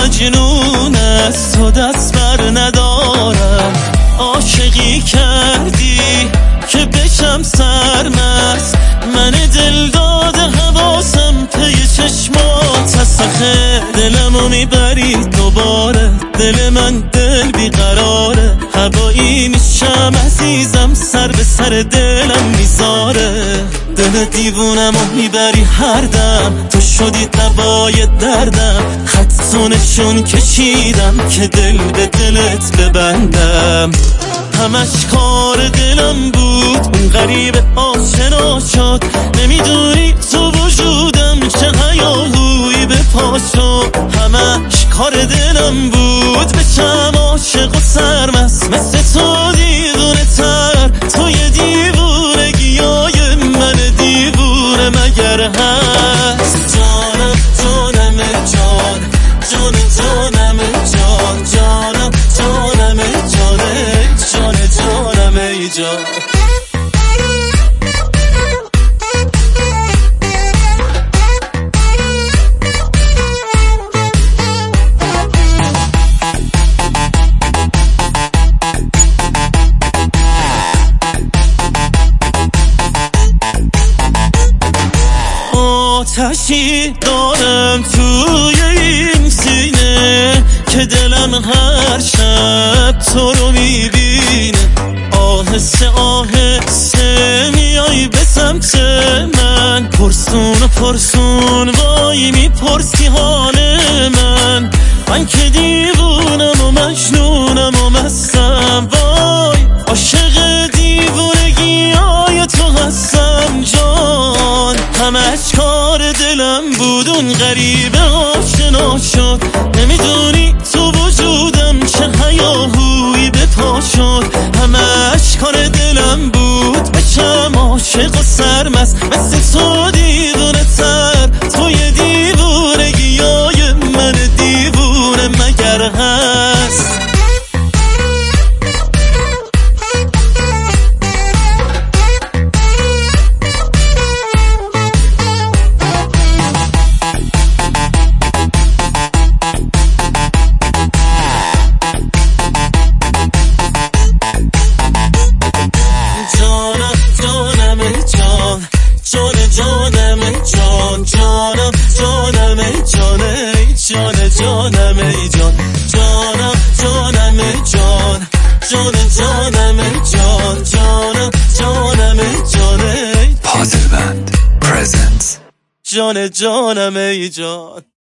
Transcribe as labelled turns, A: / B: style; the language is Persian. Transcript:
A: مجنون از تو دست بر ندارم. عاشقی کردی که بشم سرمست، من دل داده حواسم پی چشمات تسخه. دلمو میبری دوباره، دل من دل بیقراره. هوایی میشم عزیزم، سر به سر دلم میذاره. دل دیوونمو میبری هر دم، تو شدی دوای دردم. خطونشون کشیدم که دل به دلت ببندم. همش کار دلم بود، اون غریب آشنا شد. نمیدونی تو وجودم چه هیاهویی به پا شد. همش کار دلم بود، بشم عاشق و سرمست مثل تو دیوونه تر. توی دیوونگیای من دیوونه مگر هست؟ جانم جانم جان، جان جانم جان، جانم جانم جانه، جان جانم ای جان. آتشی دارم توی این سینه که دلم هر شب تو رو میبینه. آهسته آهسته میای به سمت من، پرسون و پرسون وای میپرسی حال من. من که دیوونم و مجنونم و مستم، وای عاشق دیوونگی های تو هستم جان. همش کار دلم بود، اون غریبه آشنا شد. نمیدونی تو وجودم چه هیاهویی به پا شد. همش کار دلم بود، بشم عاشق و سرمست مثل تو دیوونه تر. توی دیوونگیای من دیوونه مگر هست؟ جانم جان، جانم جانم جانه، جان جانم ای جان. جانم جانم جان، جان جانم جان، جانم جانم جانه.
B: پازل بند پرزنتس.
A: جان جانم ای جان.